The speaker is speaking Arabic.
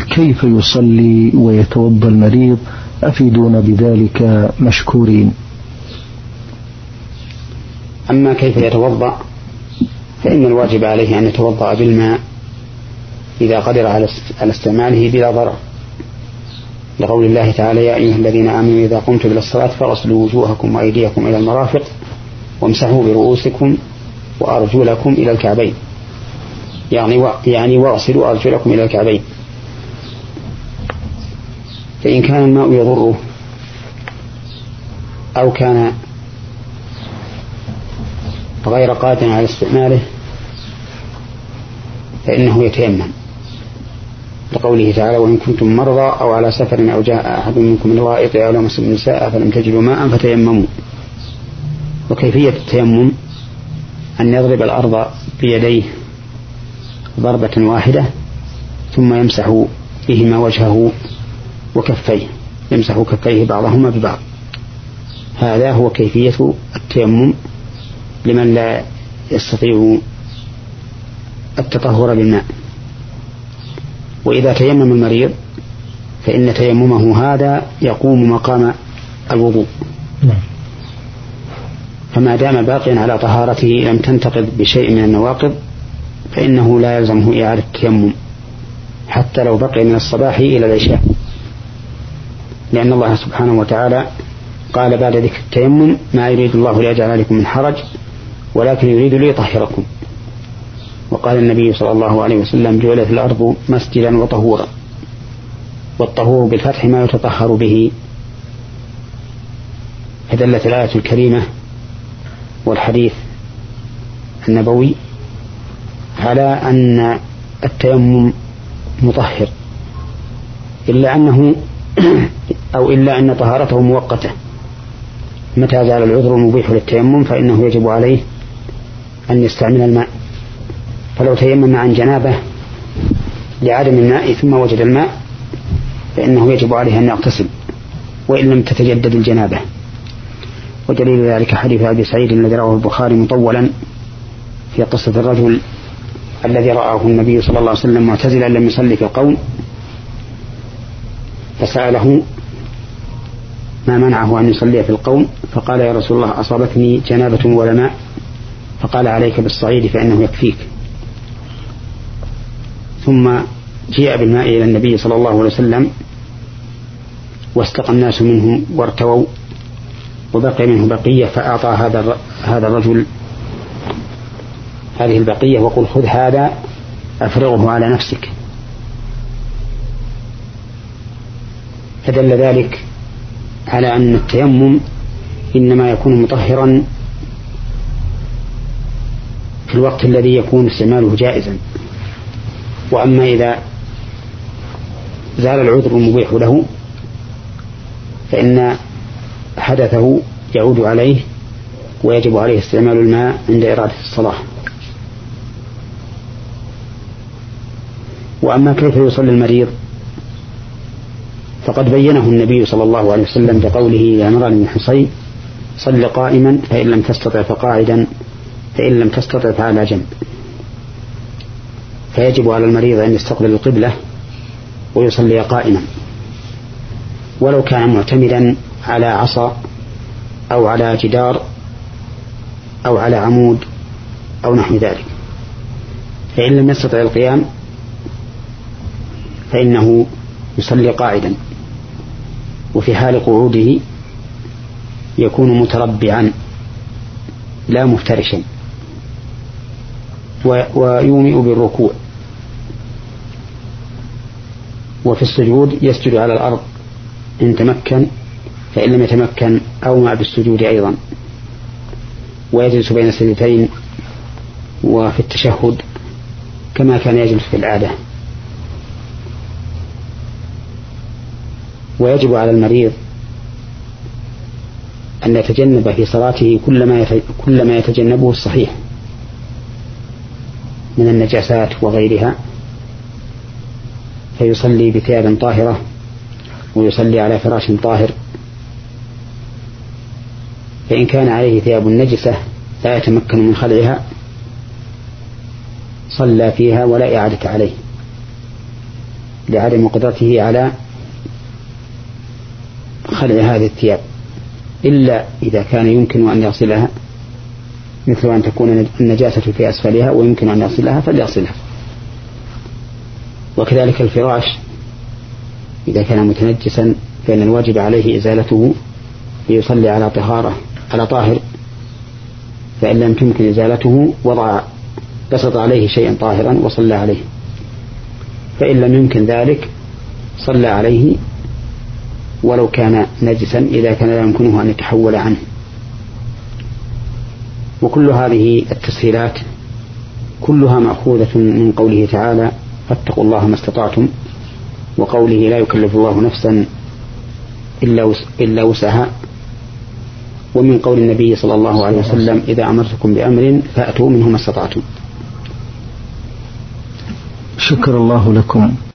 كيف يصلي ويتوضأ المريض؟ أفيدونا بذلك مشكورين. أما كيف يتوضأ فإن الواجب عليه أن يتوضأ بالماء إذا قدر على استعماله بلا ضرر، لقول الله تعالى: يا أيها الذين آمنوا إذا قمتم إلى الصلاة فاغسلوا وجوهكم وأيديكم إلى المرافق وامسحوا برؤوسكم وأرجلكم إلى الكعبين، يعني واغسلوا أرجلكم إلى الكعبين. فإن كان الماء يضره أو كان غير قادر على استعماله فإنه يتيمم، لقوله تعالى: وإن كنتم مرضى أو على سفر أو جاء أحد منكم من الغائط أو لمس النساء فلم تجدوا ماء فتيمموا. وكيفية التيمم أن يضرب الأرض بيديه ضربة واحدة ثم يمسح بهما وجهه وكفيه، يمسح كفيه بعضهما ببعض. هذا هو كيفية التيمم لمن لا يستطيع التطهر بالماء. وإذا تيمم المريض فإن تيممه هذا يقوم مقام الوضوء، فما دام باقيا على طهارته لم تنتقض بشيء من النواقض فإنه لا يلزمه إعادة التيمم حتى لو بقي من الصباح إلى العشاء، لأن الله سبحانه وتعالى قال بعد ذكر التيمم: ما يريد الله ليجعل عليكم من حرج ولكن يريد ليطهركم. وقال النبي صلى الله عليه وسلم: جعلت الأرض مسجدا وطهورا. والطهور بالفتح ما يتطهر به. فدلت الآية الكريمة والحديث النبوي على أن التيمم مطهر، إلا أن طهارته مؤقتة. متى زال العذر المبيح للتيمم فإنه يجب عليه أن يستعمل الماء. فلو تيمم عن جنابه لعدم الماء ثم وجد الماء فإنه يجب عليه أن يغتسل وإن لم تتجدد الجنابة. ودليل ذلك حديث أبي سعيد الذي رواه البخاري مطولا في قصة الرجل الذي رآه النبي صلى الله عليه وسلم معتزلا لم يصلي في القوم، فسأله ما منعه أن يصلي في القوم، فقال: يا رسول الله أصابتني جنابة ولا ماء. فقال: عليك بالصعيد فإنه يكفيك. ثم جاء بالماء إلى النبي صلى الله عليه وسلم واستقى الناس منه وارتووا وبقي منه بقية، فأعطى هذا الرجل هذه البقية وقل: خذ هذا أفرغه على نفسك. فدل ذلك على أن التيمم إنما يكون مطهرا في الوقت الذي يكون استعماله جائزا. وأما إذا زال العذر المبيح له فإن حدثه يعود عليه ويجب عليه استعمال الماء عند إرادة الصلاة. وأما كيف يصلي المريض فقد بينه النبي صلى الله عليه وسلم بقوله لعمران بن حصين: صل قائما فإن لم تستطع فقاعدا فإن لم تستطع فعلى جنب. فيجب على المريض أن يستقبل القبلة ويصلي قائما، ولو كان معتمدا على عصا أو على جدار أو على عمود أو نحو ذلك. فإن لم يستطع القيام فإنه يصلي قاعدا، وفي حال قعوده يكون متربعا لا مفترشا، ويومئ بالركوع. وفي السجود يسجد على الأرض إن تمكن، فإن لم يتمكن أومأ بالسجود أيضا، ويجلس بين السجدتين وفي التشهد كما كان يجلس في العادة. ويجب على المريض أن يتجنب في صلاته كل ما يتجنبه الصحيح من النجاسات وغيرها، فيصلي بثياب طاهرة ويصلي على فراش طاهر. فإن كان عليه ثياب نجسة لا يتمكن من خلعها صلى فيها ولا إعادة عليه. لعدم قدرته على خلع هذه الثياب، إلا إذا كان يمكن أن يغسلها، مثل أن تكون النجاسة في أسفلها ويمكن أن يغسلها فليغسلها. وكذلك الفراش إذا كان متنجسا فإن الواجب عليه إزالته ليصلي على طاهر، فإن لم تمكن إزالته بسط عليه شيئا طاهرا وصلى عليه، فإن لم يمكن ذلك صلى عليه ولو كان نجسا إذا كان لا يمكنه أن يتحول عنه. وكل هذه التسهيلات كلها مأخوذة من قوله تعالى فاتقوا الله ما استطعتم، وقوله لا يكلف الله نفسا إلا وسعها، ومن قول النبي صلى الله عليه وسلم إذا أمرتكم بأمر فأتوا منه ما استطعتم. شكر الله لكم.